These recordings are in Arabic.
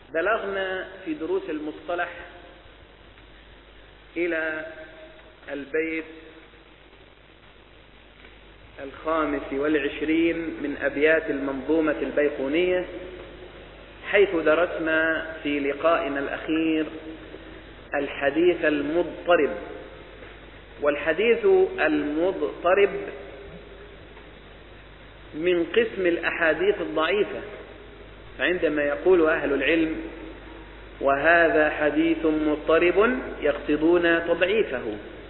بلغنا في دروس المصطلح إلى البيت 25 من أبيات المنظومة البيقونية، حيث درسنا في لقائنا الأخير الحديث المضطرب. والحديث المضطرب من قسم الأحاديث الضعيفة، فعندما يقول أهل العلم وهذا حديث مضطرب يقصدون تضعيفه.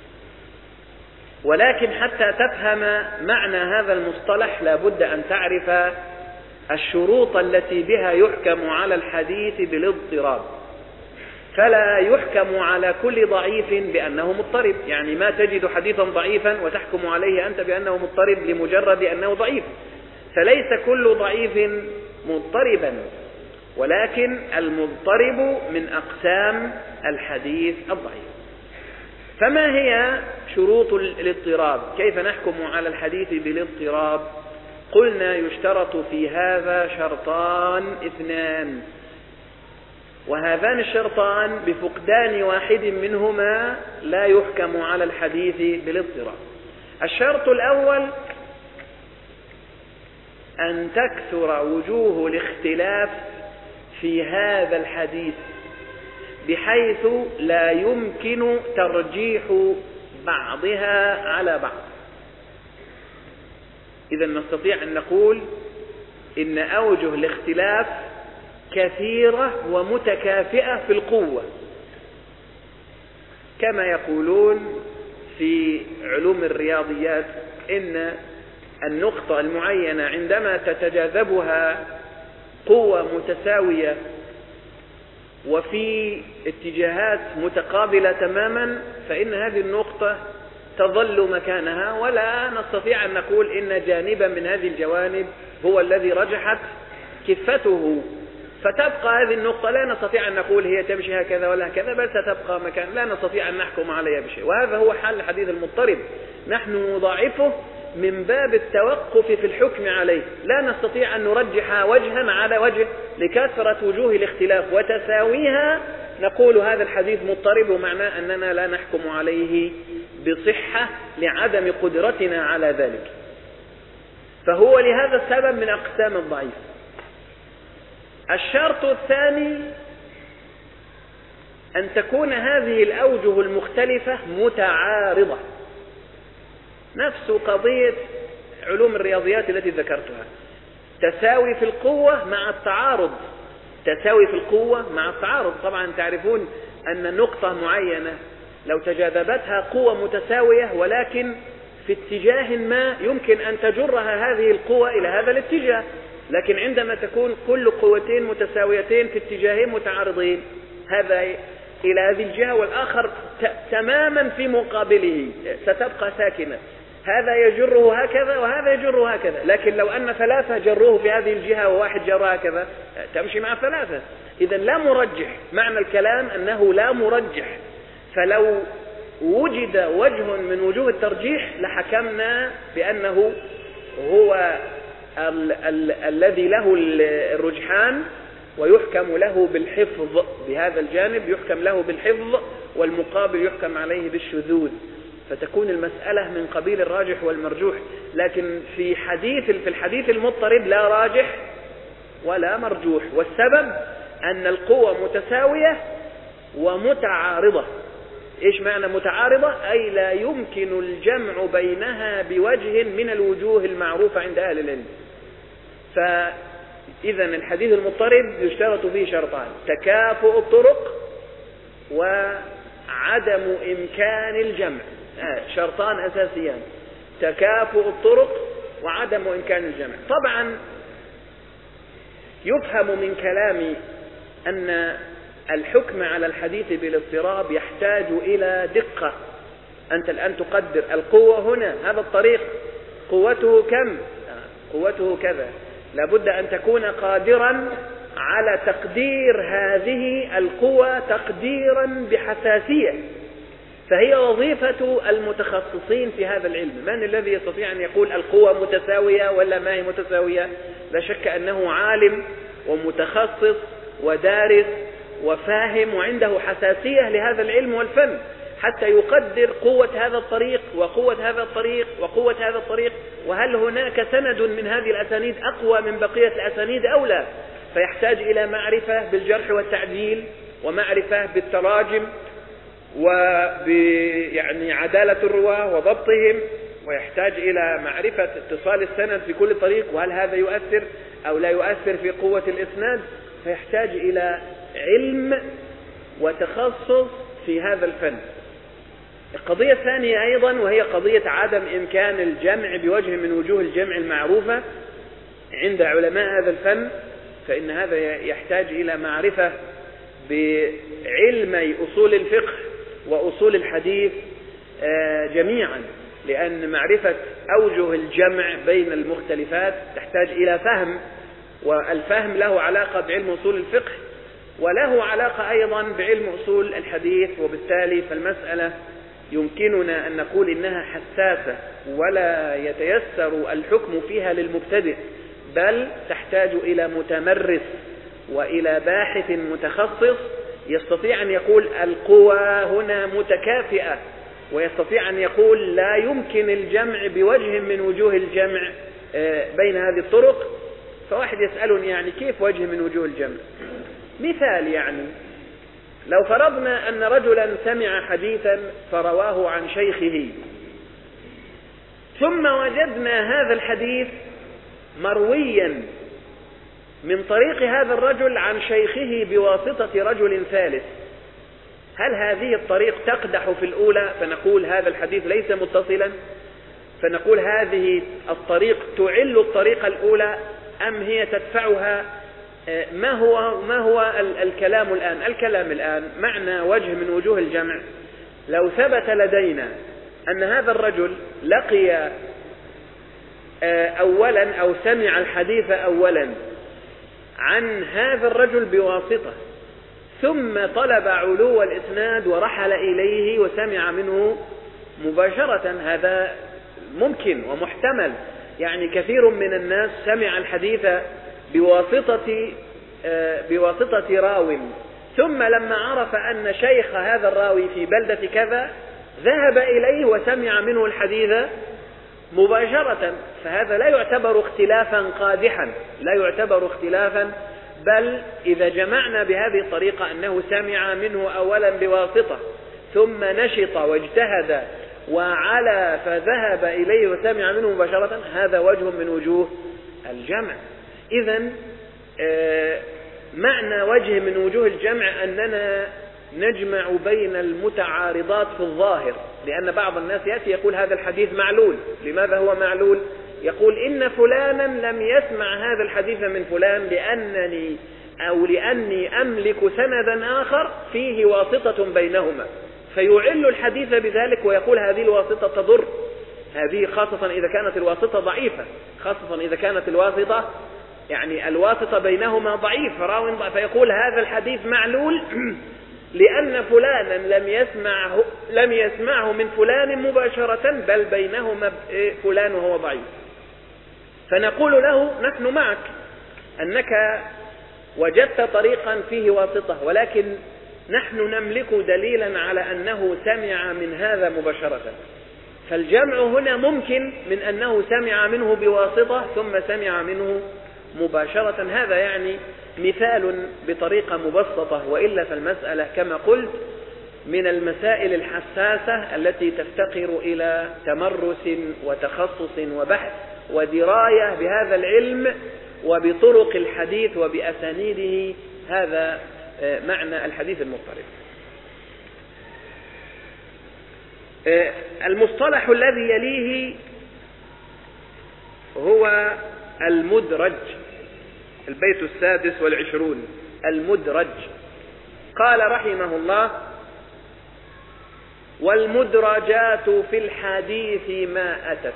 ولكن حتى تفهم معنى هذا المصطلح لا بد أن تعرف الشروط التي بها يحكم على الحديث بالاضطراب. فلا يحكم على كل ضعيف بأنه مضطرب، يعني ما تجد حديثا ضعيفا وتحكم عليه أنت بأنه مضطرب لمجرد أنه ضعيف، فليس كل ضعيف مضطربا، ولكن المضطرب من أقسام الحديث الضعيف. فما هي شروط الاضطراب؟ كيف نحكم على الحديث بالاضطراب؟ قلنا يشترط في هذا شرطان اثنان، وهذان الشرطان بفقدان واحد منهما لا يحكم على الحديث بالاضطراب. الشرط الأول أن تكثر وجوه الاختلاف في هذا الحديث بحيث لا يمكن ترجيح بعضها على بعض. إذا نستطيع أن نقول إن أوجه الاختلاف كثيرة ومتكافئة في القوة، كما يقولون في علوم الرياضيات إن النقطة المعينة عندما تتجاذبها قوة متساوية وفي اتجاهات متقابلة تماما، فإن هذه النقطة تظل مكانها، ولا نستطيع أن نقول إن جانبا من هذه الجوانب هو الذي رجحت كفته، فتبقى هذه النقطة لا نستطيع أن نقول هي تمشي هكذا ولا هكذا، بل ستبقى مكان لا نستطيع أن نحكم عليها بشيء. وهذا هو حل الحديث المضطرب، نحن نضاعفه من باب التوقف في الحكم عليه، لا نستطيع أن نرجح وجها على وجه لكثرة وجوه الاختلاف وتساويها نقول هذا الحديث مضطرب، ومعناه أننا لا نحكم عليه بصحة لعدم قدرتنا على ذلك. فهو لهذا السبب من أقسام الضعيف. الشرط الثاني أن تكون هذه الأوجه المختلفة متعارضة، نفس قضية علوم الرياضيات التي ذكرتها، تساوي في القوة مع التعارض، تساوي في القوة مع التعارض. طبعا تعرفون أن نقطة معينة لو تجاذبتها قوة متساوية ولكن في اتجاه ما يمكن أن تجرها هذه القوة إلى هذا الاتجاه، لكن عندما تكون كل قوتين متساويتين في اتجاهين متعارضين، هذا إلى هذه الجهة والآخر تماما في مقابله، ستبقى ساكنة، هذا يجره هكذا وهذا يجره هكذا. لكن لو أن ثلاثة جروه في هذه الجهة وواحد جره هكذا تمشي مع ثلاثة. إذا لا مرجح، معنى الكلام أنه لا مرجح، فلو وجد وجه من وجوه الترجيح لحكمنا بأنه هو الذي له الرجحان ويحكم له بالحفظ، بهذا الجانب يحكم له بالحفظ والمقابل يحكم عليه بالشذوذ، فتكون المسألة من قبيل الراجح والمرجوح. لكن في الحديث المضطرب لا راجح ولا مرجوح، والسبب أن القوة متساوية ومتعارضة. إيش معنى متعارضة؟ أي لا يمكن الجمع بينها بوجه من الوجوه المعروفة عند أهل العلم. فإذا الحديث المضطرب يشترط فيه شرطان: تكافؤ الطرق وعدم إمكان الجمع، شرطان أساسيان: تكافؤ الطرق وعدم إمكان الجمع. طبعا يفهم من كلامي أن الحكم على الحديث بالاضطراب يحتاج إلى دقة. أنت الآن تقدر القوة هنا، هذا الطريق قوته كم؟ قوته كذا، لابد أن تكون قادرا على تقدير هذه القوة تقديرا بحساسية، فهي وظيفة المتخصصين في هذا العلم. من الذي يستطيع أن يقول القوة متساوية ولا ما هي متساوية؟ لا شك أنه عالم ومتخصص ودارس وفاهم وعنده حساسية لهذا العلم والفن، حتى يقدر قوة هذا الطريق وقوة هذا الطريق وقوة هذا الطريق، وهل هناك سند من هذه الأسانيد أقوى من بقية الأسانيد أو لا. فيحتاج إلى معرفة بالجرح والتعديل، ومعرفة بالتراجم، يعني عدالة الرواة وضبطهم، ويحتاج إلى معرفة اتصال السند في كل طريق، وهل هذا يؤثر أو لا يؤثر في قوة الإسناد. فيحتاج إلى علم وتخصص في هذا الفن. القضية الثانية أيضا وهي قضية عدم إمكان الجمع بوجه من وجوه الجمع المعروفة عند علماء هذا الفن، فإن هذا يحتاج إلى معرفة بعلمي أصول الفقه وأصول الحديث جميعا، لأن معرفة أوجه الجمع بين المختلفات تحتاج إلى فهم، والفهم له علاقة بعلم أصول الفقه وله علاقة أيضا بعلم أصول الحديث. وبالتالي فالمسألة يمكننا أن نقول إنها حساسة ولا يتيسر الحكم فيها للمبتدئ، بل تحتاج إلى متمرس وإلى باحث متخصص يستطيع أن يقول القوى هنا متكافئة، ويستطيع أن يقول لا يمكن الجمع بوجه من وجوه الجمع بين هذه الطرق. فواحد يسألني يعني كيف وجه من وجوه الجمع؟ مثال، يعني لو فرضنا أن رجلا سمع حديثا فرواه عن شيخه، ثم وجدنا هذا الحديث مرويا من طريق هذا الرجل عن شيخه بواسطة رجل ثالث، هل هذه الطريق تقدح في الأولى فنقول هذا الحديث ليس متصلا، فنقول هذه الطريق تعل الطريقة الأولى، أم هي تدفعها؟ ما هو الكلام الآن؟ الكلام الآن معنى وجه من وجوه الجمع، لو ثبت لدينا أن هذا الرجل لقي أولا أو سمع الحديث أولا عن هذا الرجل بواسطة، ثم طلب علو الإسناد ورحل إليه وسمع منه مباشرة، هذا ممكن ومحتمل. يعني كثير من الناس سمع الحديث بواسطة راو، ثم لما عرف أن شيخ هذا الراوي في بلدة كذا ذهب إليه وسمع منه الحديث مباشرة، فهذا لا يعتبر اختلافا قادحا، لا يعتبر اختلافا، بل إذا جمعنا بهذه الطريقة أنه سمع منه أولا بواسطة ثم نشط واجتهد وعلى فذهب إليه وسمع منه مباشرة، هذا وجه من وجوه الجمع. إذن معنى وجه من وجوه الجمع أننا نجمع بين المتعارضات في الظاهر، لأن بعض الناس يأتي يقول هذا الحديث معلول. لماذا هو معلول؟ يقول إن فلانا لم يسمع هذا الحديث من فلان لأني أملك سندا آخر فيه واسطة بينهما، فيعل الحديث بذلك ويقول هذه الواسطة تضر، هذه خاصة إذا كانت الواسطة ضعيفة، خاصة إذا كانت الواسطة يعني الواسطة بينهما ضعيف، فيقول هذا الحديث معلول لأن فلانا لم يسمعه من فلان مباشرة، بل بينهما فلان وهو ضعيف. فنقول له نحن معك أنك وجدت طريقا فيه واسطة، ولكن نحن نملك دليلا على أنه سمع من هذا مباشرة، فالجمع هنا ممكن من أنه سمع منه بواسطة ثم سمع منه مباشرة. هذا يعني مثال بطريقة مبسطة، وإلا فالمسألة كما قلت من المسائل الحساسة التي تفتقر إلى تمرس وتخصص وبحث ودراية بهذا العلم وبطرق الحديث وبأسانيده. هذا معنى الحديث المضطرب. المصطلح الذي يليه هو المدرج، البيت 26. المدرج. قال رحمه الله: والمدرجات في الحديث ما أتت.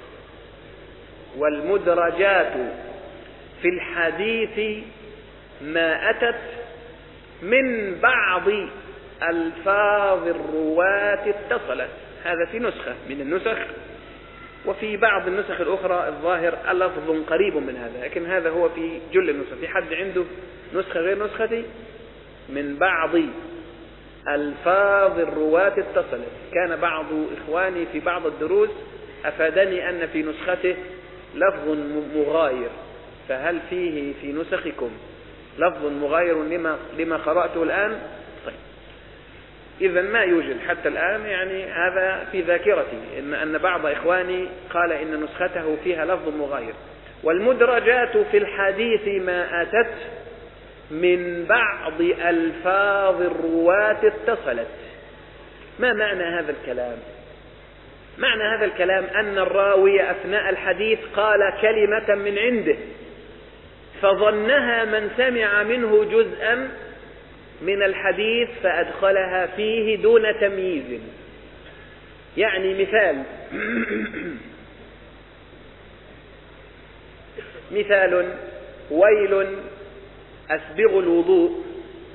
والمدرجات في الحديث ما أتت من بعض ألفاظ الرواة اتصلت. هذا في نسخة من النسخ وفي بعض النسخ الأخرى الظاهر لفظ قريب من هذا، لكن هذا هو في جل النسخ. في حد عنده نسخة غير نسختي؟ من بعض ألفاظ الرواة اتصلت. كان بعض إخواني في بعض الدروس أفادني أن في نسخته لفظ مغاير، فهل فيه في نسخكم لفظ مغاير لما قرأته الآن؟ طيب، إذا ما يوجد حتى الآن، يعني هذا في ذاكرتي أن بعض إخواني قال إن نسخته فيها لفظ مغاير. والمدرجات في الحديث ما أتت من بعض ألفاظ الرواة اتصلت. ما معنى هذا الكلام؟ معنى هذا الكلام أن الراوي أثناء الحديث قال كلمة من عنده فظنها من سمع منه جزءا من الحديث فأدخلها فيه دون تمييز. يعني مثال ويل أسبغ الوضوء.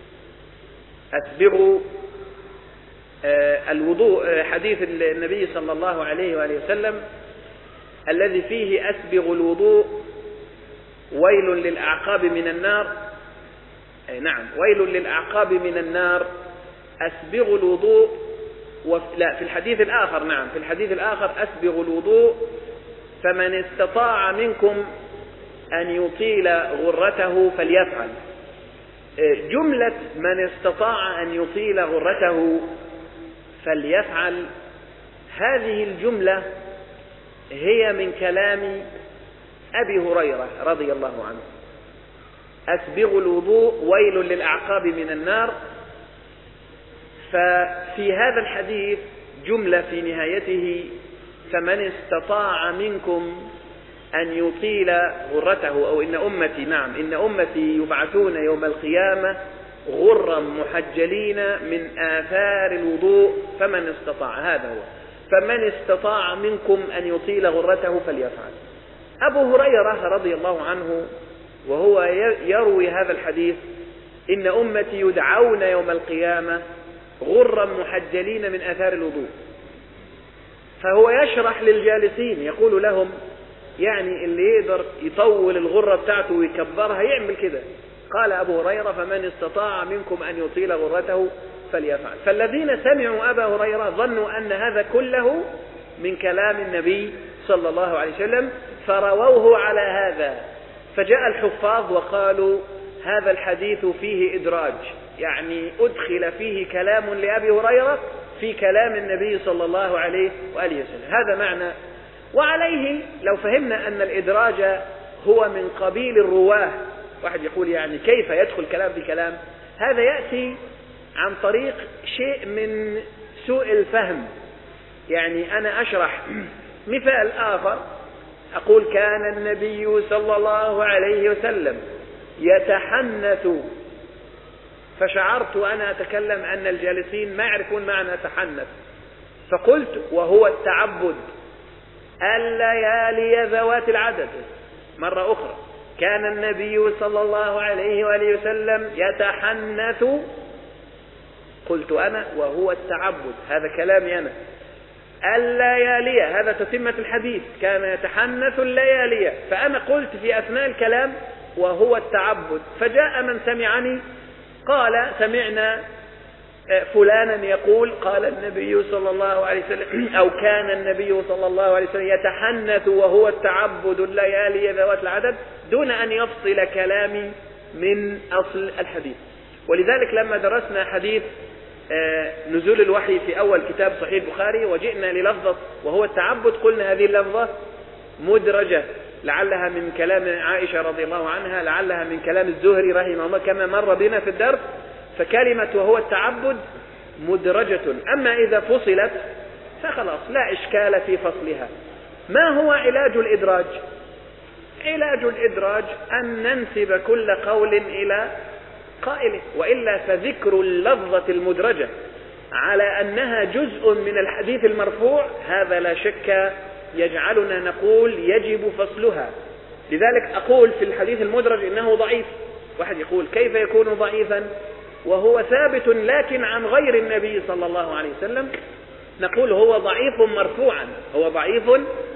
الوضوء حديث النبي صلى الله عليه وآله وسلم الذي فيه أسبغ الوضوء ويل للأعقاب من النار. نعم، ويل للأعقاب من النار أسبغ الوضوء. لا، في الحديث الآخر، نعم، في الحديث الآخر أسبغ الوضوء فمن استطاع منكم أن يطيل غرته فليفعل. جملة من استطاع أن يطيل غرته فليفعل، هذه الجملة هي من كلام أبي هريرة رضي الله عنه. أسبغ الوضوء ويل للأعقاب من النار. ففي هذا الحديث جملة في نهايته فمن استطاع منكم أن يطيل غرته، أو إن أمتي يبعثون يوم القيامة غرا محجلين من آثار الوضوء فمن استطاع. هذا هو فمن استطاع منكم أن يطيل غرته فليفعل. أبو هريرة رضي الله عنه وهو يروي هذا الحديث إن أمتي يدعون يوم القيامة غرا محجلين من آثار الوضوء، فهو يشرح للجالسين يقول لهم يعني اللي يقدر يطول الغرة بتاعته ويكبرها يعمل كده. قال أبو هريرة فمن استطاع منكم أن يطيل غرته فليفعل. فالذين سمعوا أبا هريرة ظنوا أن هذا كله من كلام النبي صلى الله عليه وسلم فرووه على هذا، فجاء الحفاظ وقالوا هذا الحديث فيه إدراج، يعني أدخل فيه كلام لأبي هريرة في كلام النبي صلى الله عليه وآله وسلم. هذا معنى. وعليه لو فهمنا أن الإدراج هو من قبيل الرواه، واحد يقول يعني كيف يدخل كلام بكلام؟ هذا يأتي عن طريق شيء من سوء الفهم. يعني أنا أشرح مثال آخر، أقول كان النبي صلى الله عليه وسلم يتحنث، فشعرت أنا أتكلم أن الجالسين ما يعرفون معنى تحنث، فقلت وهو التعبد الليالي ذوات العدد. مرة أخرى كان النبي صلى الله عليه وآله وسلم يتحنث، قلت أنا وهو التعبد، هذا كلامي أنا. الليالي هذا تتمة الحديث، كان يتحنث الليالي، فأنا قلت في أثناء الكلام وهو التعبد، فجاء من سمعني قال سمعنا فلانا يقول قال النبي صلى الله عليه وسلم أو كان النبي صلى الله عليه وسلم يتحنث وهو التعبد الليالي ذوات العدد، دون أن يفصل كلامي من أصل الحديث. ولذلك لما درسنا حديث نزول الوحي في أول كتاب صحيح البخاري وجئنا للفظة وهو التعبد، قلنا هذه اللفظة مدرجة، لعلها من كلام عائشة رضي الله عنها، لعلها من كلام الزهري رحمه الله كما مر بنا في الدرس. فكلمة وهو التعبد مدرجة، أما إذا فصلت فخلاص لا إشكال في فصلها. ما هو علاج الإدراج؟ علاج الإدراج أن ننسب كل قول إلى قائله، وإلا فذكر اللفظة المدرجة على أنها جزء من الحديث المرفوع هذا لا شك يجعلنا نقول يجب فصلها. لذلك أقول في الحديث المدرج إنه ضعيف. واحد يقول كيف يكون ضعيفا وهو ثابت لكن عن غير النبي صلى الله عليه وسلم؟ نقول هو ضعيف مرفوعا، هو ضعيف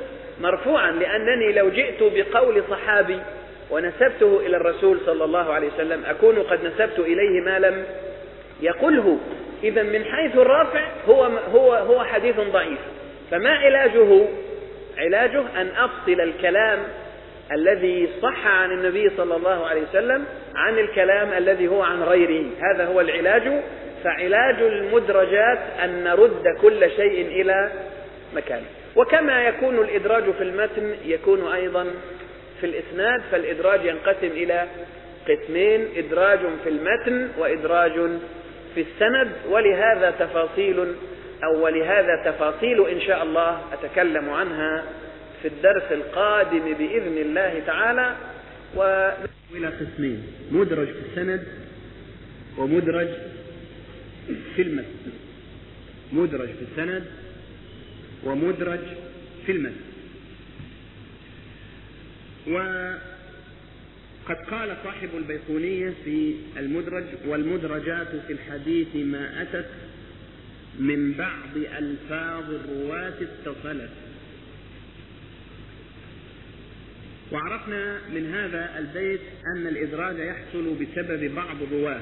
مرفوعا، لأنني لو جئت بقول صحابي ونسبته إلى الرسول صلى الله عليه وسلم أكون قد نسبت إليه ما لم يقله. إذا من حيث الرافع هو حديث ضعيف. فما علاجه أن أفصل الكلام الذي صح عن النبي صلى الله عليه وسلم عن الكلام الذي هو عن غيره. هذا هو العلاج. فعلاج المدرجات أن نرد كل شيء إلى مكانه. وكما يكون الإدراج في المتن يكون أيضا في الإسناد. فالإدراج ينقسم إلى قسمين: إدراج في المتن وإدراج في السند. ولهذا تفاصيل إن شاء الله أتكلم عنها في الدرس القادم بإذن الله تعالى. إلى قسمين: مدرج في السند ومدرج في المتن. مدرج في السند ومدرج في المتن. وقد قال صاحب البيقونية في المدرج: والمدرجات في الحديث ما أتت من بعض ألفاظ الرواة اتصلت. وعرفنا من هذا البيت أن الإدراج يحصل بسبب بعض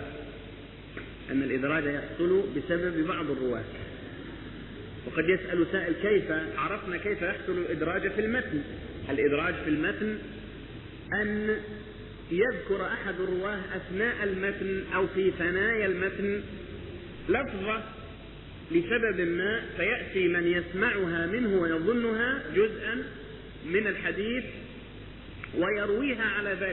الرواة. وقد يسأل سائل: كيف عرفنا كيف يحصل الإدراج في المتن؟ الإدراج في المتن أن يذكر أحد الرواه أثناء المتن أو في ثنايا المتن لفظة لسبب ما، فيأتي من يسمعها منه ويظنها جزءا من الحديث ويرويها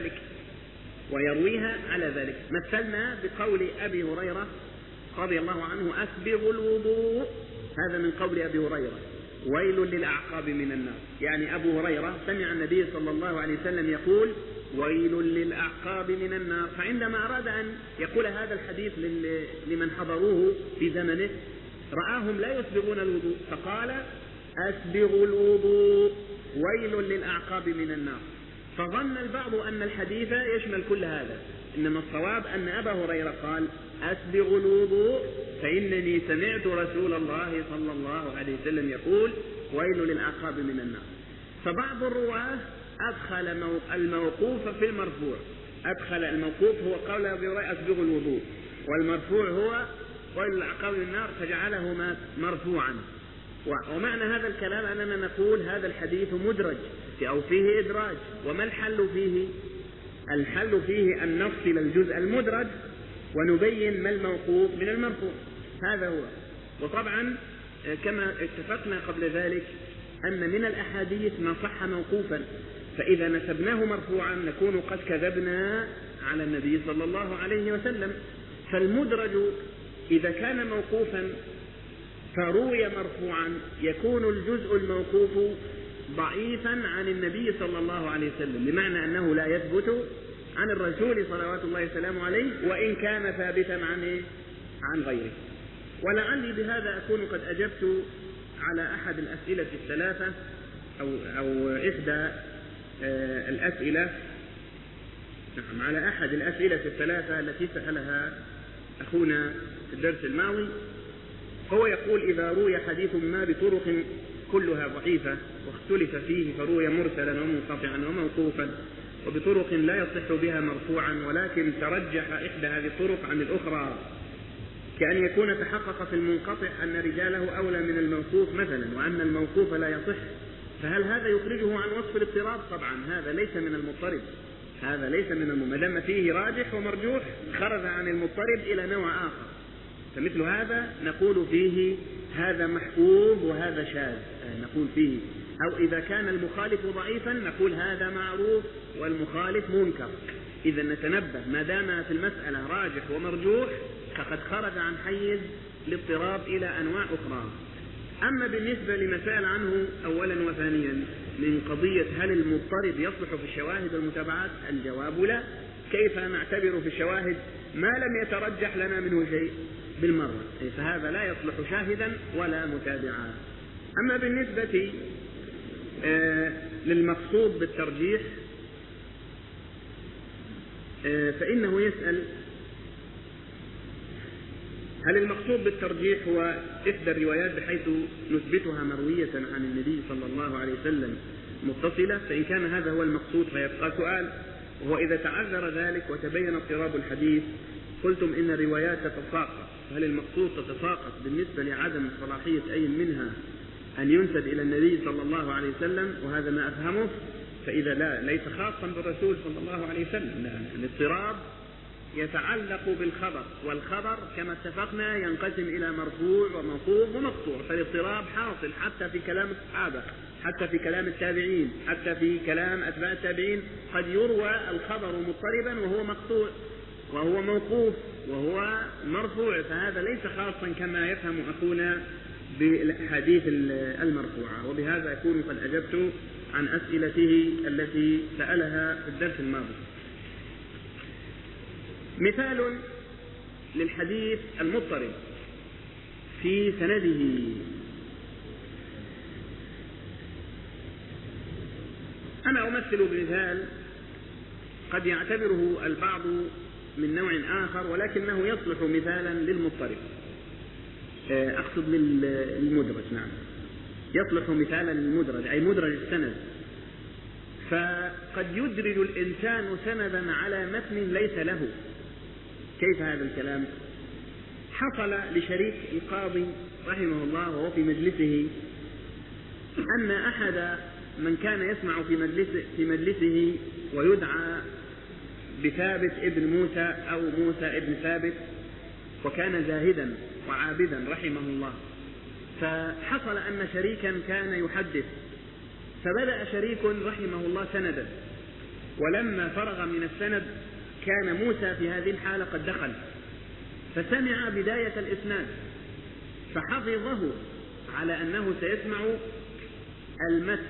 على ذلك. مثلنا بقول أبي هريرة رضي الله عنه: أسبغ الوضوء. هذا من قول أبي هريرة: ويل للأعقاب من النار. يعني أبو هريرة سمع النبي صلى الله عليه وسلم يقول: ويل للأعقاب من النار. فعندما أراد أن يقول هذا الحديث لمن حضروه في زمنه رآهم لا يسبغون الوضوء، فقال: أسبغ الوضوء ويل للأعقاب من النار. فظن البعض أن الحديث يشمل كل هذا، إنما الصواب أن أبا هريرة قال: أسبغ الوضوء فإنني سمعت رسول الله صلى الله عليه وسلم يقول: ويل للأعقاب من النار. فبعض الرواه أدخل الموقوف في المرفوع. أدخل الموقوف هو قول أبي هريرة: أسبغ الوضوء، والمرفوع هو ويل للأعقاب من النار، فجعلهما مرفوعا. ومعنى هذا الكلام أننا نقول هذا الحديث مدرج أو فيه إدراج. وما الحل فيه؟ الحل فيه أن نفصل الجزء المدرج ونبين ما الموقوف من المرفوع. هذا هو. وطبعا كما اتفقنا قبل ذلك أن من الأحاديث ما صح موقوفا، فإذا نسبناه مرفوعا نكون قد كذبنا على النبي صلى الله عليه وسلم. فالمدرج إذا كان موقوفا فروي مرفوعا يكون الجزء الموقوف ضعيفا عن النبي صلى الله عليه وسلم، بمعنى أنه لا يثبت عن الرسول صلوات الله وسلامه عليه، وإن كان ثابتا عن غيره. ولعلي بهذا أكون قد أجبت على أحد الأسئلة الثلاثة أو إحدى الأسئلة، على أحد الأسئلة الثلاثة التي سألها أخونا في الدرس الماضي. هو يقول: إذا روي حديث ما بطرق كلها ضعيفة واختلف فيه فروي مرسلا ومنقطعا وموقوفا وبطرق لا يصح بها مرفوعا، ولكن ترجح إحدى هذه الطرق عن الأخرى، كأن يكون تحقق في المنقطع أن رجاله أولى من الموقوف مثلا، وأن الموقوف لا يصح، فهل هذا يخرجه عن وصف الاضطراب؟ طبعا هذا ليس من المضطرب، هذا ليس من ما دام فيه راجح ومرجوح خرج عن المضطرب إلى نوع آخر. فمثل هذا نقول فيه هذا محفوظ وهذا شاذ، نقول فيه. أو إذا كان المخالف ضعيفا نقول هذا معروف والمخالف منكر. إذا نتنبه، ما دام في المسألة راجح ومرجوح فقد خرج عن حيز الاضطراب إلى أنواع أخرى. أما بالنسبة لما سأل عنه أولا وثانيا من قضية هل المضطرب يصلح في الشواهد والمتابعات، الجواب لا. كيف نعتبر في الشواهد ما لم يترجح لنا منه شيء بالمرة؟ فهذا لا يصلح شاهدا ولا متابعا. أما بالنسبة للمقصود بالترجيح فإنه يسأل: هل المقصود بالترجيح هو إحدى الروايات بحيث نثبتها مروية عن النبي صلى الله عليه وسلم متصلة، فإن كان هذا هو المقصود فيبقى سؤال، وهو إذا تعذر ذلك وتبين اضطراب الحديث قلتم إن الروايات تتساقط، هل المقصود تتساقط بالنسبة لعدم صلاحية أي منها أن ينسب إلى النبي صلى الله عليه وسلم؟ وهذا ما أفهمه. فإذا لا، ليس خاصا بالرسول صلى الله عليه وسلم، لا، الاضطراب يتعلق بالخبر، والخبر كما اتفقنا ينقسم إلى مرفوع وموقوف ومقطوع، فالاضطراب حاصل حتى في كلام الصحابة، حتى في كلام التابعين، حتى في كلام أتباع التابعين، قد يروى الخبر مضطربا وهو مقطوع وهو موقوف وهو مرفوع، فهذا ليس خاصا كما يفهم أخونا بالحديث المرفوعة. وبهذا أكون قد أجبت عن أسئلته التي سألها في الدرس الماضي. مثال للحديث المضطرب في سنده: أنا أمثل بمثال قد يعتبره البعض من نوع آخر ولكنه يصلح مثالا للمضطرب، أقصد للمدرج، نعم، يصلح مثالا للمدرج، أي مدرج السند. فقد يدرج الإنسان سندا على متن ليس له. كيف هذا الكلام؟ حصل لشريك القاضي رحمه الله وهو في مجلسه أن أحد من كان يسمع في مجلسه ويدعى بثابت ابن موسى أو موسى ابن ثابت، وكان زاهدا وعابدا رحمه الله، فحصل أن شريكا كان يحدث، فبدأ شريك رحمه الله سندا، ولما فرغ من السند كان موسى في هذه الحالة قد دخل، فسمع بداية الإسناد فحفظه على أنه سيسمع المتن،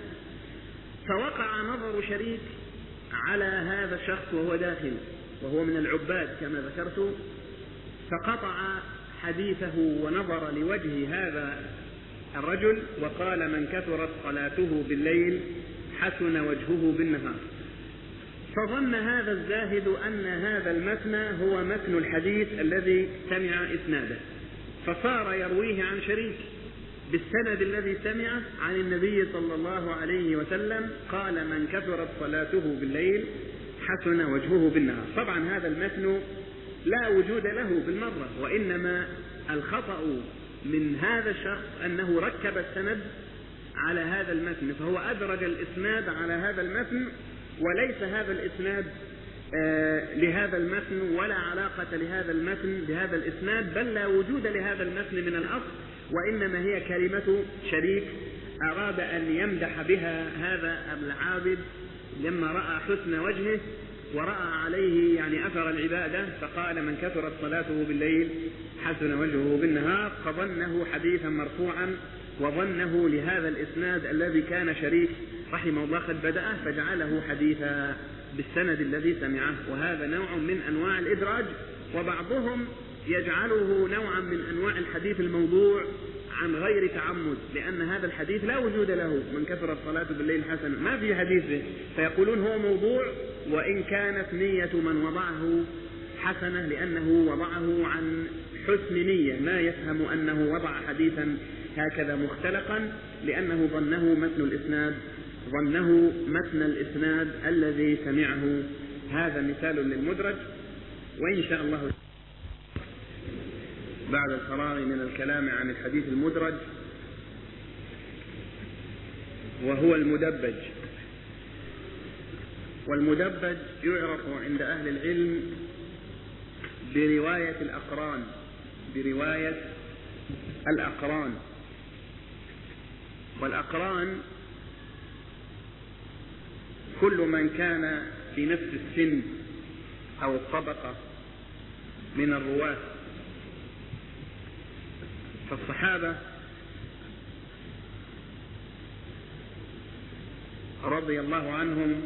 فوقع نظر شريك على هذا الشخص وهو داخل وهو من العباد كما ذكرت، فقطع حديثه ونظر لوجه هذا الرجل وقال: من كثرت صلاته بالليل حسن وجهه بالنهار. فظن هذا الزاهد أن هذا المتن هو متن الحديث الذي سمع إسناده، فصار يرويه عن شريك بالسند الذي سمعه عن النبي صلى الله عليه وسلم قال: من كثرت صلاته بالليل حسن وجهه بالنهار. طبعا هذا المتن لا وجود له بالمرة، وإنما الخطأ من هذا الشخص أنه ركب السند على هذا المتن، فهو أدرج الإسناد على هذا المتن، وليس هذا الإسناد لهذا المتن ولا علاقة لهذا المتن بهذا الإسناد، بل لا وجود لهذا المتن من الأصل، وإنما هي كلمة شريك أراد أن يمدح بها هذا العابد لما رأى حسن وجهه ورأى عليه يعني أثر العبادة، فقال: من كثرت صلاته بالليل حسن وجهه بالنهار، فظنه حديثا مرفوعا وظنه لهذا الإسناد الذي كان شريك رحمه الله قد بدأه، فجعله حديثا بالسند الذي سمعه. وهذا نوع من أنواع الإدراج، وبعضهم يجعله نوعا من أنواع الحديث الموضوع عن غير تعمد، لأن هذا الحديث لا وجود له، من كثرت صلاته بالليل حسن، ما في حديث به، فيقولون هو موضوع وإن كانت نية من وضعه حسنة، لأنه وضعه عن حسن نية، ما يفهم أنه وضع حديثا هكذا مختلقا، لأنه ظنه متن الإسناد الذي سمعه. هذا مثال للمدرج. وإن شاء الله بعد الفراغ من الكلام عن الحديث المدرج وهو المدبج. والمدبج يعرف عند أهل العلم برواية الأقران. والأقران كل من كان في نفس السن أو الطبقة من الرواة. فالصحابة رضي الله عنهم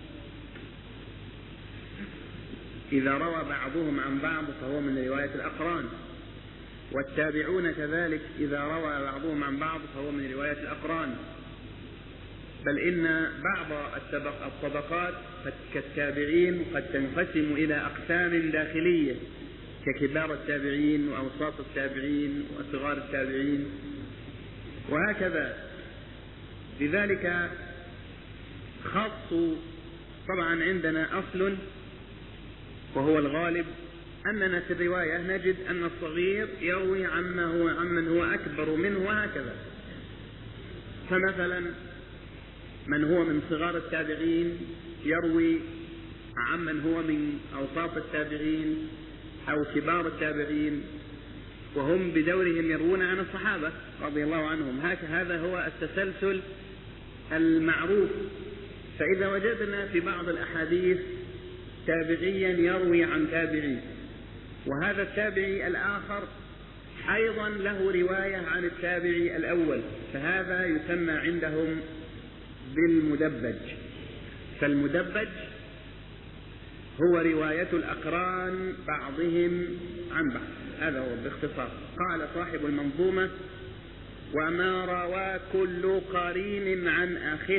إذا روى بعضهم عن بعض فهو من رواية الأقران، والتابعون كذلك إذا روى بعضهم عن بعض فهو من رواية الأقران. بل إن بعض الطبقات كالتابعين قد تنقسم إلى أقسام داخلية ككبار التابعين وأوساط التابعين وصغار التابعين وهكذا. لذلك خاصوا. طبعا عندنا أصل وهو الغالب أننا في الرواية نجد أن الصغير يروي عمن هو أكبر منه وهكذا. فمثلا من هو من صغار التابعين يروي عمن هو من أوساط التابعين أو كبار التابعين، وهم بدورهم يروون عن الصحابة رضي الله عنهم. هذا هو التسلسل المعروف. فإذا وجدنا في بعض الأحاديث تابعيا يروي عن تابعي، وهذا التابعي الآخر أيضا له رواية عن التابعي الأول، فهذا يسمى عندهم بالمدبج. فالمدبج هو رواية الأقران بعضهم عن بعض. هذا هو باختصار. قال صاحب المنظومة: وما روى كل قرين عن أخيه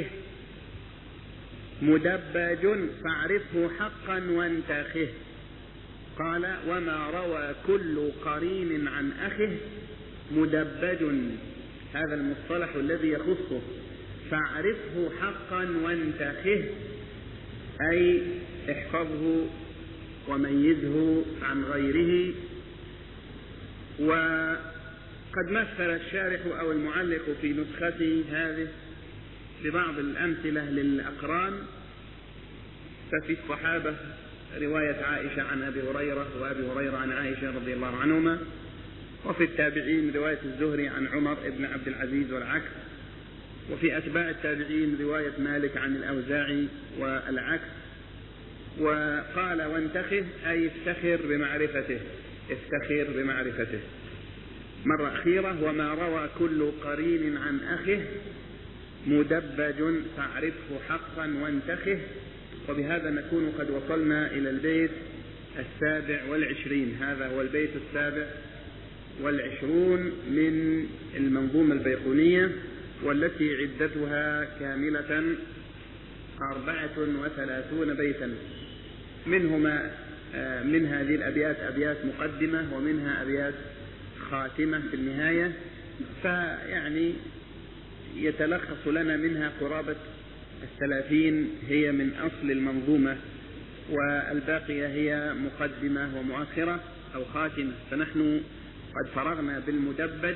مدبج فاعرفه حقا وانتخه. قال: وما روى كل قرين عن أخيه مدبج، هذا المصطلح الذي يخصه. فاعرفه حقا وانتخه، أي احفظه وميزه عن غيره. وقد مثل الشارح أو المعلق في نسخته هذه ببعض الأمثلة للأقران. ففي الصحابة رواية عائشة عن أبي هريرة، وأبي هريرة عن عائشة رضي الله عنهما. وفي التابعين رواية الزهري عن عمر بن عبد العزيز والعكس. وفي أتباع التابعين رواية مالك عن الأوزاعي والعكس. وقال: وانتخه، أي افتخر بمعرفته، افتخر بمعرفته. مرة أخيرة: وما روى كل قرين عن أخه مدبج فاعرفه حقا وانتخه. وبهذا نكون قد وصلنا إلى البيت 27. هذا هو البيت 27 من المنظومة البيقونية، والتي عدتها كاملة 34 بيتا. منهما من هذه الأبيات أبيات مقدمة، ومنها أبيات خاتمة في النهاية. فيعني يتلخص لنا منها قرابة 30 هي من أصل المنظومة، والباقية هي مقدمة ومؤخرة أو خاتمة. فنحن قد فرغنا بالمدبج،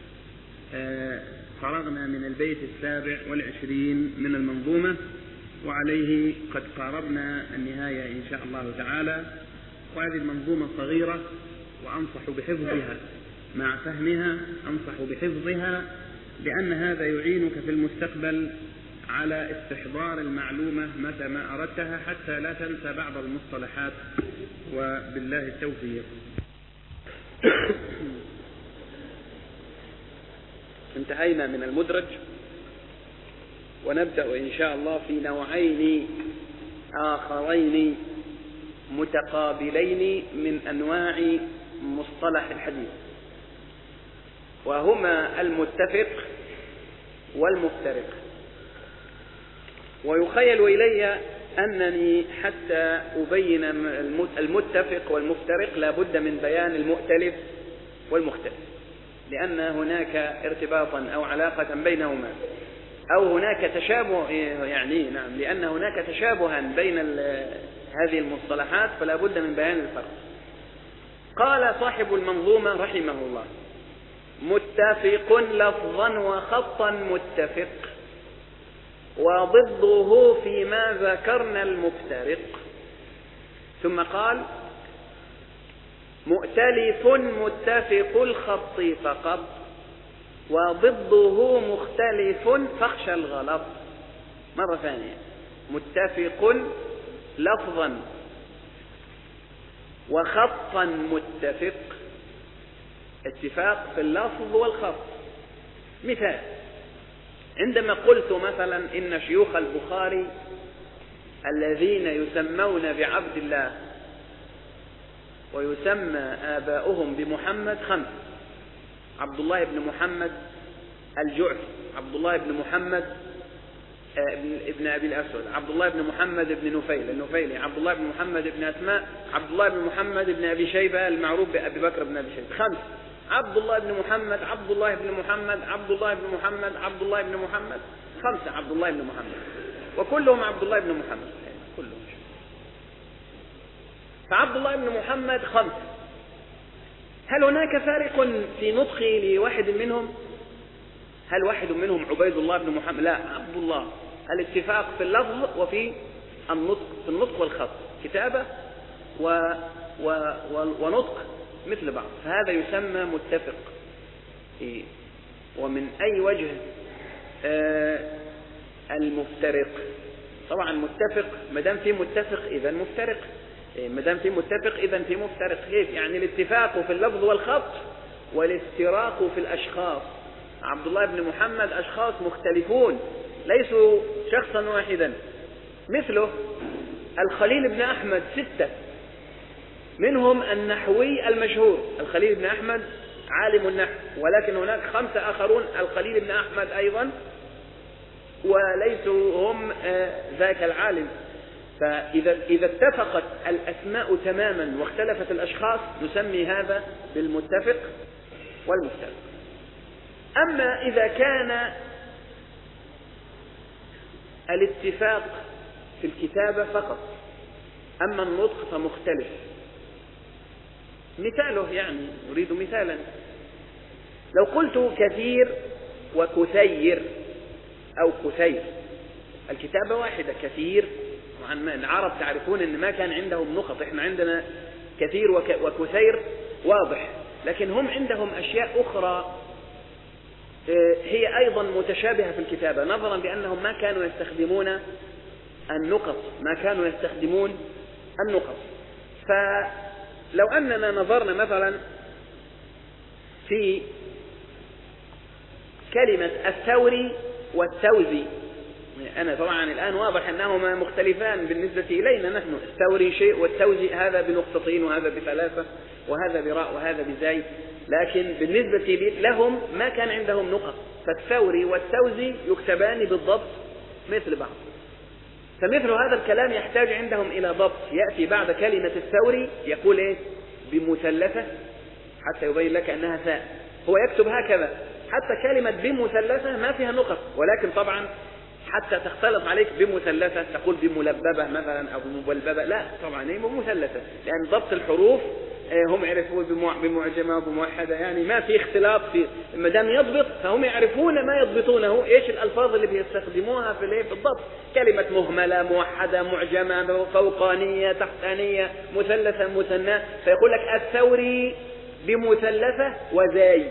فرغنا من البيت 27 من المنظومة، وعليه قد قاربنا النهاية إن شاء الله تعالى. وهذه المنظومة صغيرة، وأنصح بحفظها مع فهمها، أنصح بحفظها، لأن هذا يعينك في المستقبل على استحضار المعلومة متى ما أردتها، حتى لا تنسى بعض المصطلحات. وبالله التوفيق. انتهينا من المدرج، ونبدأ إن شاء الله في نوعين آخرين متقابلين من أنواع مصطلح الحديث، وهما المتفق والمفترق. ويخيل إلي أنني حتى أبين المتفق والمفترق لا بد من بيان المؤتلف والمختلف، لأن هناك ارتباطا أو علاقة بينهما، أو هناك تشابه، يعني نعم، لأن هناك تشابها بين هذه المصطلحات، فلا بد من بيان الفرق. قال صاحب المنظومة رحمه الله: متفق لفظا وخطا متفق، وضده فيما ذكرنا المفترق. ثم قال: مؤتلف متفق الخط فقط، وضده مختلف فاخشى الغلط. مرة ثانية: متفق لفظا وخطا متفق، اتفاق في اللفظ والخط. مثال: عندما قلت مثلا إن شيوخ البخاري الذين يسمون بعبد الله ويسمى آباؤهم بمحمد 5: عبد الله بن محمد الجعفي، عبد الله بن محمد ابن أبي الأسود، عبد الله بن محمد بن نفيل النفيلي، عبد الله بن محمد بن أسماء، عبد الله بن محمد بن أبي شيبة المعروف بأبي بكر بن أبي شيبة. 5: عبد الله بن محمد، عبد الله بن محمد، عبد الله بن محمد، عبد الله بن محمد. 5 عبد الله بن محمد. وكلهم عبد الله بن محمد كلهم. فعبد الله بن محمد 5. هل هناك فارق في نطقه لواحد منهم؟ هل واحد منهم عبيد الله بن محمد؟ لا، عبد الله. الاتفاق في اللفظ وفي النطق، في النطق والخط، كتابة ونطق مثل بعض، فهذا يسمى متفق. ومن أي وجه المفترق؟ طبعا متفق ما دام في متفق إذا مفترق، ما دام في متفق إذا في مفترق. كيف يعني؟ الاتفاق في اللفظ والخط والافتراق في الأشخاص. عبد الله بن محمد أشخاص مختلفون، ليسوا شخصا واحدا. مثله الخليل بن أحمد 6، منهم النحوي المشهور الخليل بن أحمد عالم النحو، ولكن هناك 5 آخرون الخليل بن أحمد أيضا وليسوا هم ذاك العالم. فإذا اتفقت الأسماء تماما واختلفت الأشخاص نسمي هذا بالمتفق والمفترق. أما إذا كان الاتفاق في الكتابة فقط، أما النطق فمختلف. مثاله يعني أريد مثالا، لو قلت كثير وكثير أو كثير، الكتابة واحدة كثير. العرب تعرفون أن ما كان عندهم نقط، إحنا عندنا كثير وكثير واضح، لكن هم عندهم أشياء أخرى هي أيضا متشابهة في الكتابة، نظرا لأنهم ما كانوا يستخدمون النقط، فلو أننا نظرنا مثلا في كلمة الثوري والتوزي، أنا طبعا الآن واضح أنهما مختلفان بالنسبة إلينا نحن، الثوري شيء والتوزي هذا بنقطتين وهذا ب3 وهذا براء وهذا بزاي، لكن بالنسبة لهم ما كان عندهم نقط، فالثوري والتوزي يكتبان بالضبط مثل بعض. فمثل هذا الكلام يحتاج عندهم إلى ضبط، يأتي بعد كلمة الثوري يقول إيه؟ بمثلثة، حتى يبين لك أنها ثاء، هو يكتب هكذا. حتى كلمة بمثلثة ما فيها نقط، ولكن طبعا حتى تختلط عليك بمثلثة تقول بملببة مثلا أو بمبلببة، لا طبعا هي بمثلثة، لأن ضبط الحروف هم يعرفون بمعجمة وبموحدة، يعني ما في اختلاط في، ما دام يضبط فهم يعرفون ما يضبطونه، ايش الألفاظ اللي بيستخدموها في الضبط، كلمة مهملة، موحدة، معجمة، فوقانية، تحتانية، مثلثة، مثنى، فيقول لك الثوري بمثلثة وزاي،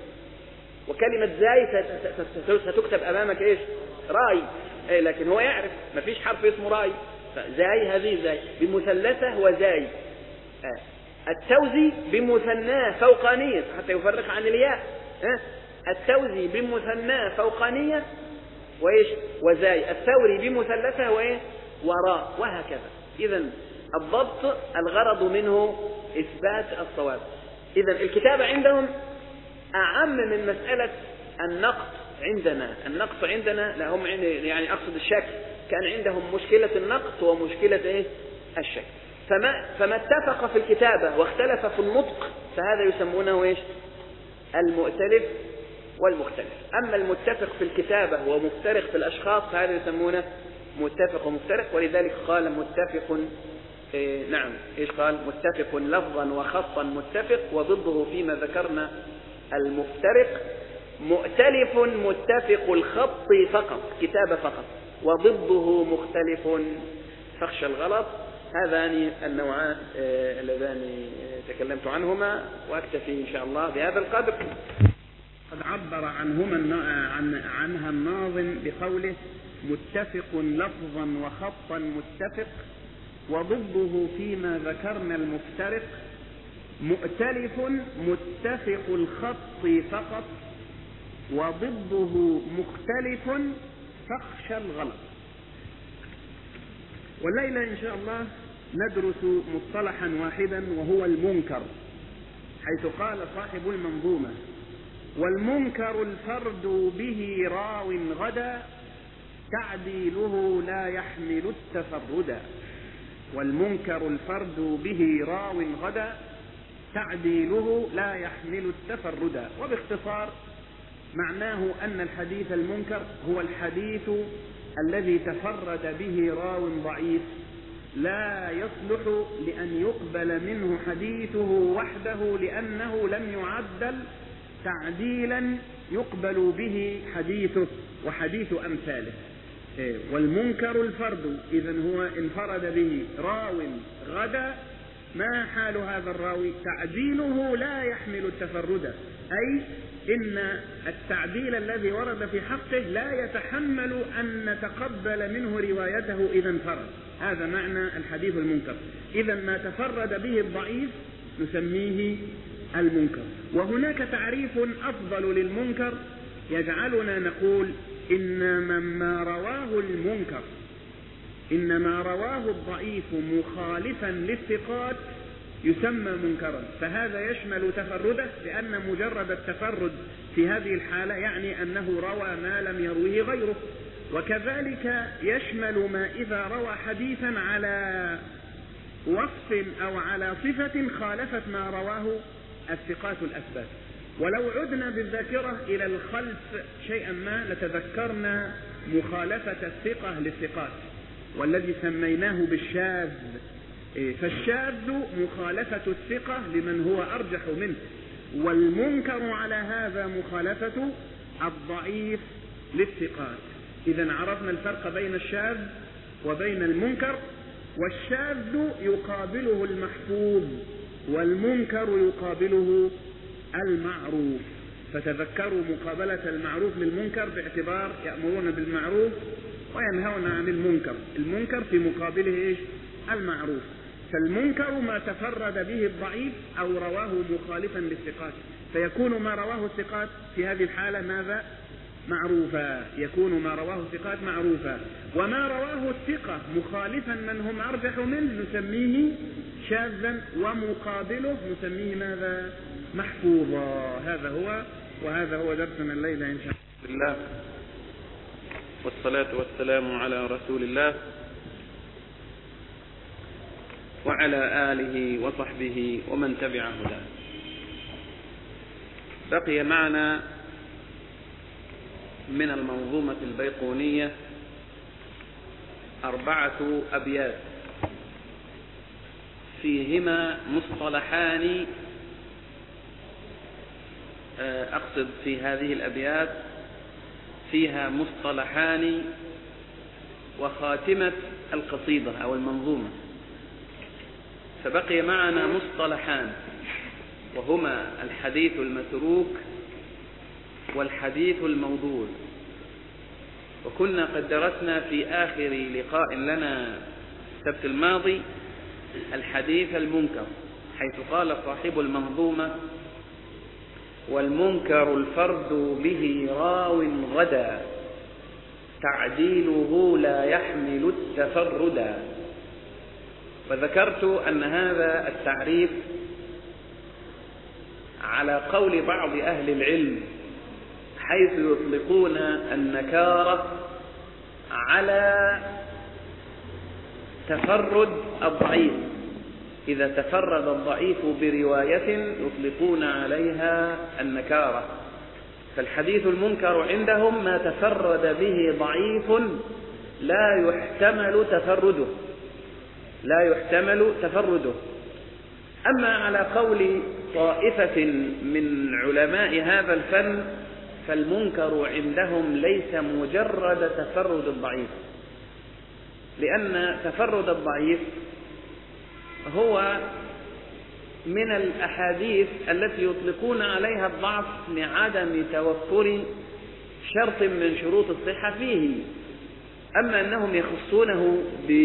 وكلمة زاي ستكتب أمامك ايش؟ راي، لكن هو يعرف ما فيش حرف اسمه راي، زاي هذه زاي بمثلثة وزاي. التوزي بمثنى فوقانية حتى يفرق عن الياء، التوزي بمثنى فوقانية وإيش؟ وزاي، الثوري بمثلثة وإيه؟ وراء، وهكذا. إذن الضبط الغرض منه إثبات الصواب. إذن الكتابة عندهم أعم من مسألة النقط عندنا. النقط عندنا لا، هم يعني أقصد الشكل، كان عندهم مشكلة النقط ومشكلة إيه؟ الشكل. فما اتفق في الكتابة واختلف في النطق فهذا يسمونه إيش؟ المؤتلف والمختلف. أما المتفق في الكتابة ومفترق في الأشخاص فهذا يسمونه متفق ومفترق، ولذلك قال متفق نعم إيش قال؟ متفق لفظا وخطا متفق، وضده فيما ذكرنا المفترق مؤتلف متفق الخط فقط، كتابة فقط، وضده مختلف فخشى الغلط. هذان النوعان اللذان تكلمت عنهما، وأكتفي إن شاء الله بهذا القدر. قد عبر عنها الناظم بقوله متفق لفظا وخطا متفق، وضده فيما ذكرنا المفترق مؤتلف متفق الخط فقط، وضده مختلف فخشى الغلط. والليلة إن شاء الله ندرس مصطلحا واحدا وهو المنكر، حيث قال صاحب المنظومة: والمنكر الفرد به راو غدا، تعديله لا يحمل التفردا. والمنكر الفرد به راو غدا، تعديله لا يحمل التفردا. وباختصار معناه أن الحديث المنكر هو الحديث الذي تفرد به راو ضعيف لا يصلح لأن يقبل منه حديثه وحده، لأنه لم يعدل تعديلا يقبل به حديثه وحديث أمثاله. والمنكر الفرد، إذن هو انفرد به راو غدا، ما حال هذا الراوي؟ تعديله لا يحمل التفرد، أي إن التعديل الذي ورد في حقه لا يتحمل أن نتقبل منه روايته إذا انفرد. هذا معنى الحديث المنكر. إذا ما تفرد به الضعيف نسميه المنكر. وهناك تعريف أفضل للمنكر يجعلنا نقول إنما رواه الضعيف مخالفا للثقات يسمى منكرا، فهذا يشمل تفرده، لأن مجرد التفرد في هذه الحالة يعني أنه روى ما لم يروه غيره. وكذلك يشمل ما إذا روى حديثا على وصف أو على صفة خالفت ما رواه الثقات الأثبات. ولو عدنا بالذاكرة إلى الخلف شيئا ما لتذكرنا مخالفة الثقة للثقات، والذي سميناه بالشاذ. فالشاذ مخالفة الثقة لمن هو أرجح منه، والمنكر على هذا مخالفة الضعيف للثقات. إذا عرفنا الفرق بين الشاذ وبين المنكر، والشاذ يقابله المحفوظ والمنكر يقابله المعروف. فتذكروا مقابلة المعروف للمنكر باعتبار يأمرون بالمعروف وينهون عن المنكر. المنكر في مقابله إيش؟ المعروف. فالمنكر ما تفرد به الضعيف أو رواه مخالفا للثقات، فيكون ما رواه الثقات في هذه الحالة ماذا؟ معروفا. يكون ما رواه الثقات معروفا. وما رواه الثقة مخالفا من هم أرجح منه نسميه شاذا، ومقابله نسميه ماذا؟ محفوظا. وهذا هو درسنا الليلة إن شاء الله. والصلاة والسلام على رسول الله وعلى آله وصحبه ومن تبع هداه. بقي معنا من المنظومة البيقونية 4 أبيات فيهما مصطلحان. أقصد في هذه الأبيات فيها مصطلحان وخاتمة القصيدة أو المنظومة. فبقي معنا مصطلحان وهما الحديث المتروك والحديث الموضوع. وكنا قد درسنا في آخر لقاء لنا السبت الماضي الحديث المنكر، حيث قال صاحب المنظومة: والمنكر الفرد به راو غدا، تعديله لا يحمل التفردا. وذكرت أن هذا التعريف على قول بعض أهل العلم، حيث يطلقون النكارة على تفرد الضعيف. إذا تفرد الضعيف برواية يطلقون عليها النكارة. فالحديث المنكر عندهم ما تفرد به ضعيف لا يحتمل تفرده. أما على قول طائفة من علماء هذا الفن فالمنكر عندهم ليس مجرد تفرد الضعيف، لأن تفرد الضعيف هو من الأحاديث التي يطلقون عليها الضعف لعدم توفر شرط من شروط الصحة فيه. أما أنهم يخصونه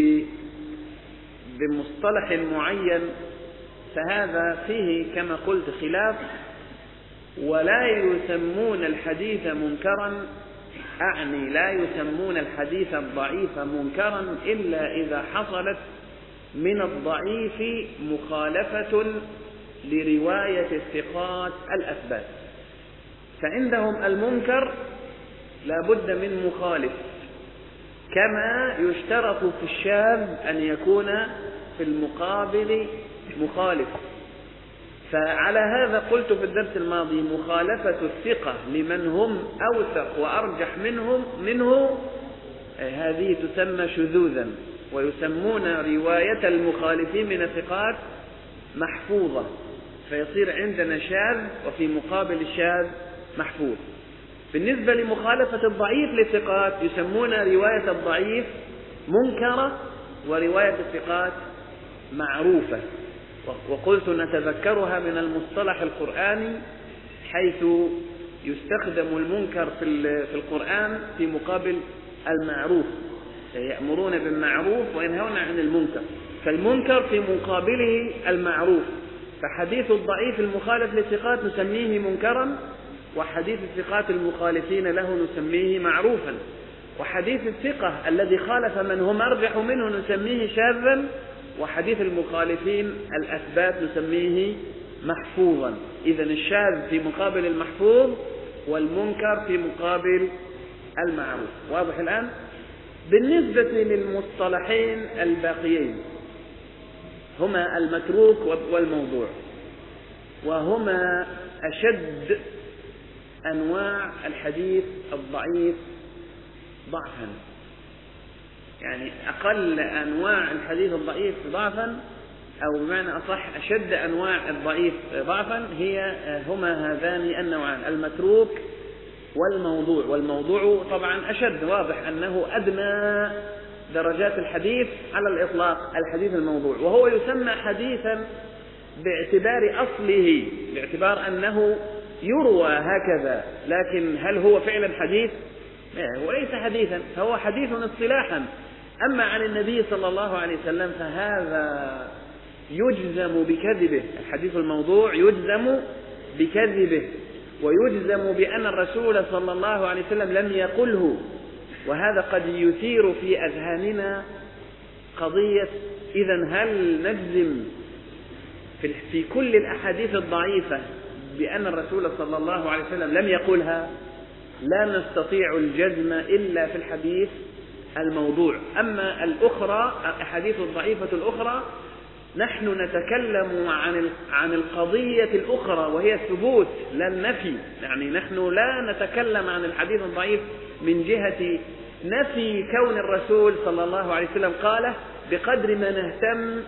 بمصطلح معين فهذا فيه كما قلت خلاف. ولا يسمون الحديث منكرا، أعني لا يسمون الحديث الضعيف منكرا إلا إذا حصلت من الضعيف مخالفة لرواية الثقات الأثبات. فعندهم المنكر لا بد من مخالف، كما يشترط في الشاذ أن يكون في المقابل مخالف. فعلى هذا قلت في الدرس الماضي: مخالفة الثقة لمن هم أوثق وأرجح منه هذه تسمى شذوذا، ويسمون رواية المخالفين من الثقات محفوظة، فيصير عندنا شاذ وفي مقابل الشاذ محفوظ. بالنسبة لمخالفة الضعيف للثقات يسمون رواية الضعيف منكرة ورواية الثقات معروفة. وقلت نتذكرها من المصطلح القرآني، حيث يستخدم المنكر في القرآن في مقابل المعروف، يأمرون بالمعروف وينهون عن المنكر، فالمنكر في مقابله المعروف. فحديث الضعيف المخالف للثقات نسميه منكرا، وحديث الثقات المخالفين له نسميه معروفا، وحديث الثقة الذي خالف من هم أرجح منه نسميه شاذا، وحديث المخالفين الأثبات نسميه محفوظا. إذن الشاذ في مقابل المحفوظ والمنكر في مقابل المعروف. واضح الآن؟ بالنسبة للمصطلحين الباقيين هما المتروك والموضوع، وهما أشد أنواع الحديث الضعيف ضعفا، يعني أقل أنواع الحديث الضعيف ضعفا، أو بمعنى أصح أشد أنواع الضعيف ضعفا هما هذان النوعان، المتروك والموضوع. والموضوع طبعا أشد، واضح أنه أدنى درجات الحديث على الإطلاق الحديث الموضوع، وهو يسمى حديثا باعتبار أصله، باعتبار أنه يروى هكذا، لكن هل هو فعلا حديث؟ هو ليس حديثا، فهو حديث اصطلاحا. أما عن النبي صلى الله عليه وسلم فهذا يجزم بكذبه، الحديث الموضوع يجزم بكذبه، ويجزم بأن الرسول صلى الله عليه وسلم لم يقله. وهذا قد يثير في أذهاننا قضية إذن هل نجزم في كل الأحاديث الضعيفة بأن الرسول صلى الله عليه وسلم لم يقولها؟ لا نستطيع الجزم إلا في الحديث الموضوع. أما الأخرى الأحاديث الضعيفة الأخرى نحن نتكلم عن القضية الأخرى وهي الثبوت لا النفي، يعني نحن لا نتكلم عن الحديث الضعيف من جهة نفي كون الرسول صلى الله عليه وسلم قاله، بقدر ما نهتم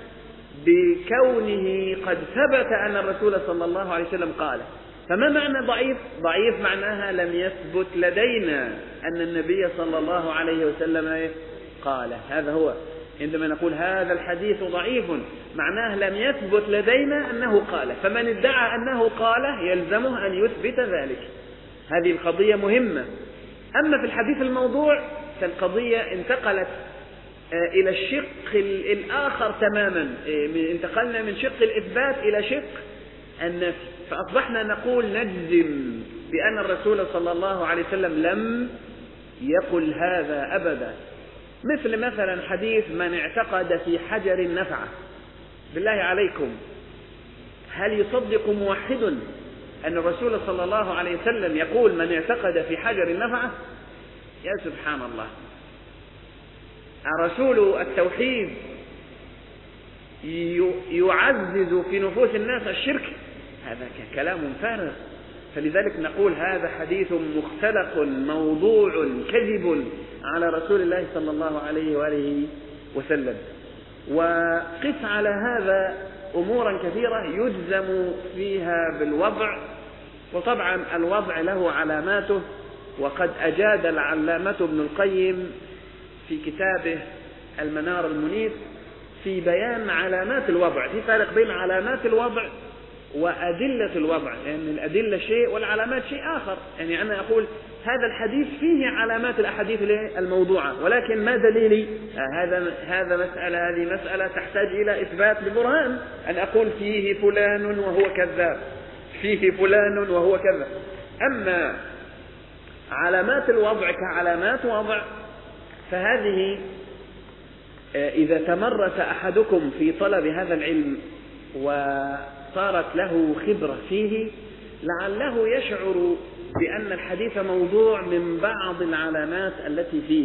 بكونه قد ثبت أن الرسول صلى الله عليه وسلم قاله. فما معنى ضعيف؟ ضعيف معناها لم يثبت لدينا أن النبي صلى الله عليه وسلم قاله. هذا هو عندما نقول هذا الحديث ضعيف، معناه لم يثبت لدينا أنه قاله، فمن ادعى أنه قاله يلزمه أن يثبت ذلك. هذه القضية مهمة. أما في الحديث الموضوع فالقضية انتقلت إلى الشق الآخر تماما، انتقلنا من شق الإثبات إلى شق النفي، فأصبحنا نقول نجزم بأن الرسول صلى الله عليه وسلم لم يقل هذا أبدا. مثلا حديث من اعتقد في حجر نفعة، بالله عليكم هل يصدق موحد أن الرسول صلى الله عليه وسلم يقول من اعتقد في حجر نفعة؟ يا سبحان الله، رسول التوحيد يعزز في نفوس الناس الشرك؟ هذا كلام فارغ. فلذلك نقول هذا حديث مختلق موضوع كذب على رسول الله صلى الله عليه وآله وسلم. وقس على هذا أمورا كثيرة يجزم فيها بالوضع، وطبعا الوضع له علاماته، وقد أجاد العلامة ابن القيم في كتابه المنار المنيف في بيان علامات الوضع. في فرق بين علامات الوضع وأدلة الوضع، لأن الأدلة شيء والعلامات شيء آخر. يعني أنا أقول هذا الحديث فيه علامات الأحاديث الموضوعة، ولكن ما دليلي؟ هذه مسألة تحتاج إلى إثبات ببرهان، أن أقول فيه فلان وهو كذاب، فيه فلان وهو كذاب. أما علامات الوضع كعلامات وضع فهذه إذا تمرس أحدكم في طلب هذا العلم وصارت له خبرة فيه لعله يشعر بأن الحديث موضوع من بعض العلامات التي فيه.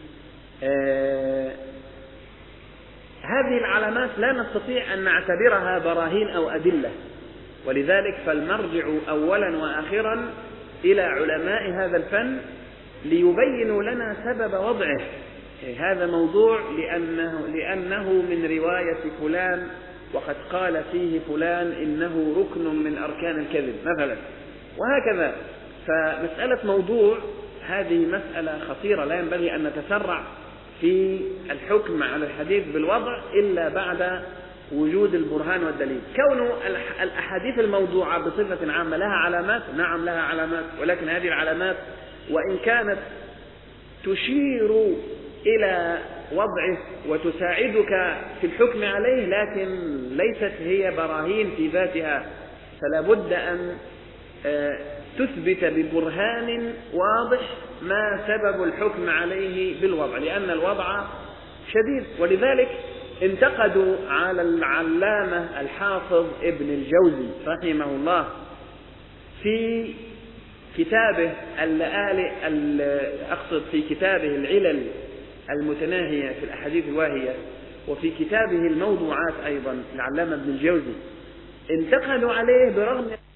هذه العلامات لا نستطيع أن نعتبرها براهين أو أدلة، ولذلك فالمرجع أولا وآخرا إلى علماء هذا الفن ليبينوا لنا سبب وضعه. هذا موضوع لأنه من رواية فلان وقد قال فيه فلان إنه ركن من أركان الكذب مثلا، وهكذا. فمسألة موضوع هذه مسألة خطيرة، لا ينبغي أن نتسرع في الحكم على الحديث بالوضع إلا بعد وجود البرهان والدليل. كون الأحاديث الموضوعة بصفة عامة لها علامات، نعم لها علامات، ولكن هذه العلامات وإن كانت تشير إلى وضعه وتساعدك في الحكم عليه، لكن ليست هي براهين في ذاتها، فلا بد أن تثبت ببرهان واضح ما سبب الحكم عليه بالوضع، لأن الوضع شديد. ولذلك انتقدوا على العلامة الحافظ ابن الجوزي رحمه الله في كتابه أقصد في كتابه العلل المتناهية في الأحاديث الواهية، وفي كتابه الموضوعات أيضا العلامة ابن الجوزي، انتقدوا عليه برغم